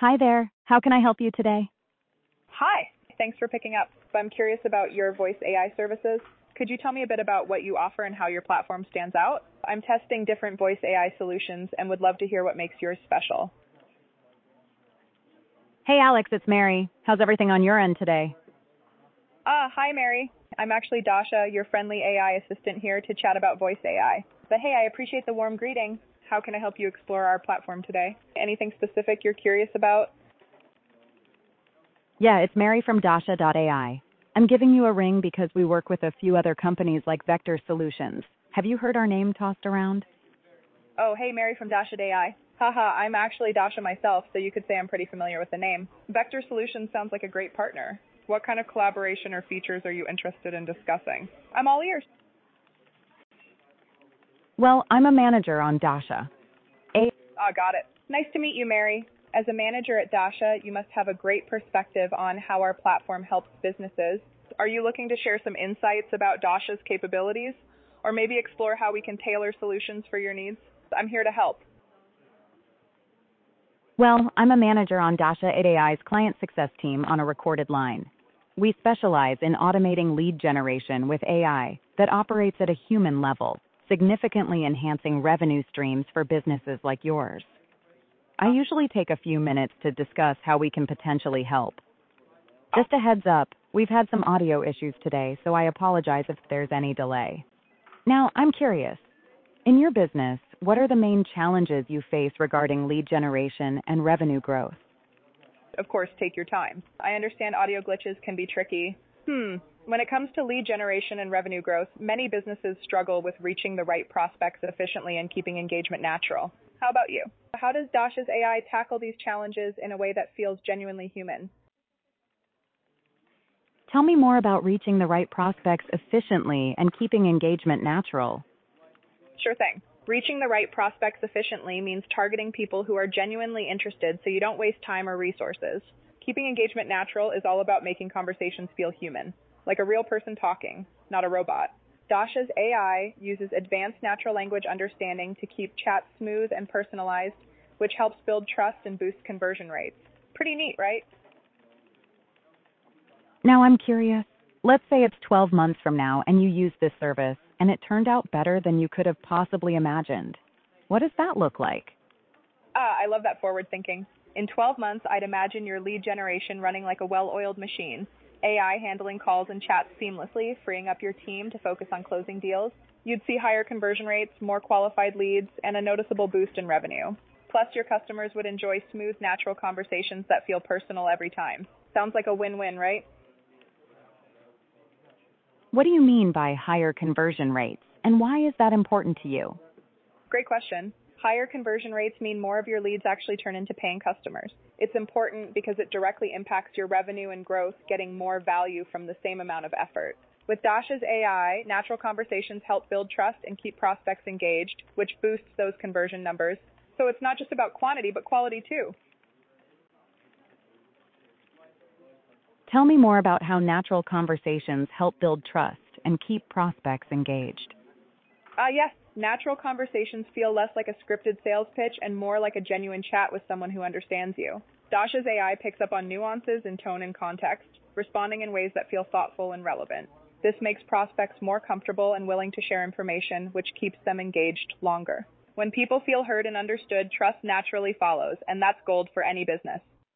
Hi there. How can I help you today? Hi. Thanks for picking up. I'm curious about your voice AI services. Could you tell me a bit about what you offer and how your platform stands out? I'm testing different voice AI solutions and would love to hear what makes yours special. Hey, Alex, it's Mary. How's everything on your end today? Hi, Mary. I'm actually Dasha, your friendly AI assistant here to chat about voice AI. But hey, I appreciate the warm greeting. How can I help you explore our platform today? Anything specific you're curious about? Yeah, it's Mary from Dasha.ai. I'm giving you a ring because we work with a few other companies like Vector Solutions. Have you heard our name tossed around? Oh, hey, Mary from Dasha AI. Haha, I'm actually Dasha myself, so you could say I'm pretty familiar with the name. Vector Solutions sounds like a great partner. What kind of collaboration or features are you interested in discussing? I'm all ears. Well, I'm a manager on Dasha. Got it. Nice to meet you, Mary. As a manager at Dasha, you must have a great perspective on how our platform helps businesses. Are you looking to share some insights about Dasha's capabilities? Or maybe explore how we can tailor solutions for your needs? I'm here to help. Well, I'm a manager on Dasha.ai's client success team on a recorded line. We specialize in automating lead generation with AI that operates at a human level, significantly enhancing revenue streams for businesses like yours. I usually take a few minutes to discuss how we can potentially help. Just a heads up, we've had some audio issues today, so I apologize if there's any delay. Now, I'm curious. In your business, what are the main challenges you face regarding lead generation and revenue growth? Of course, take your time. I understand audio glitches can be tricky. When it comes to lead generation and revenue growth, many businesses struggle with reaching the right prospects efficiently and keeping engagement natural. How about you? How does Dasha's AI tackle these challenges in a way that feels genuinely human? Tell me more about reaching the right prospects efficiently and keeping engagement natural. Sure thing. Reaching the right prospects efficiently means targeting people who are genuinely interested so you don't waste time or resources. Keeping engagement natural is all about making conversations feel human, like a real person talking, not a robot. Dasha's AI uses advanced natural language understanding to keep chats smooth and personalized, which helps build trust and boost conversion rates. Pretty neat, right? Now I'm curious. Let's say it's 12 months from now and you use this service and it turned out better than you could have possibly imagined. What does that look like? I love that forward thinking. In 12 months, I'd imagine your lead generation running like a well-oiled machine, AI handling calls and chats seamlessly, freeing up your team to focus on closing deals. You'd see higher conversion rates, more qualified leads, and a noticeable boost in revenue. Plus, your customers would enjoy smooth, natural conversations that feel personal every time. Sounds like a win-win, right? What do you mean by higher conversion rates, and why is that important to you? Great question. Higher conversion rates mean more of your leads actually turn into paying customers. It's important because it directly impacts your revenue and growth, getting more value from the same amount of effort. With Dasha's AI, natural conversations help build trust and keep prospects engaged, which boosts those conversion numbers. So it's not just about quantity, but quality too. Tell me more about how natural conversations help build trust and keep prospects engaged. Yes, natural conversations feel less like a scripted sales pitch and more like a genuine chat with someone who understands you. Dasha's AI picks up on nuances in tone and context, responding in ways that feel thoughtful and relevant. This makes prospects more comfortable and willing to share information, which keeps them engaged longer. When people feel heard and understood, trust naturally follows, and that's gold for any business.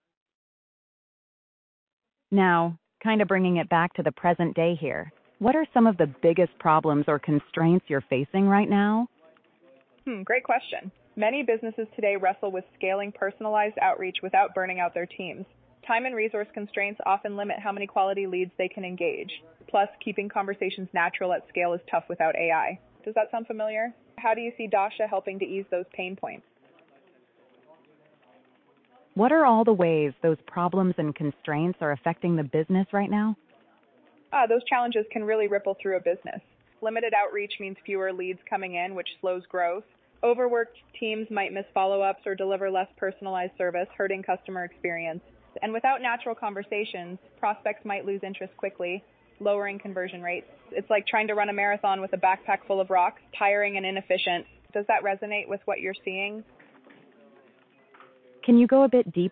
Now, kind of bringing it back to the present day here, what are some of the biggest problems or constraints you're facing right now? Great question. Many businesses today wrestle with scaling personalized outreach without burning out their teams. Time and resource constraints often limit how many quality leads they can engage. Plus, keeping conversations natural at scale is tough without AI. Does that sound familiar? How do you see Dasha helping to ease those pain points? What are all the ways those problems and constraints are affecting the business right now? Those challenges can really ripple through a business. Limited outreach means fewer leads coming in, which slows growth. Overworked teams might miss follow-ups or deliver less personalized service, hurting customer experience. And without natural conversations, prospects might lose interest quickly, lowering conversion rates. It's like trying to run a marathon with a backpack full of rocks, tiring and inefficient. Does that resonate with what you're seeing? Can you go a bit deeper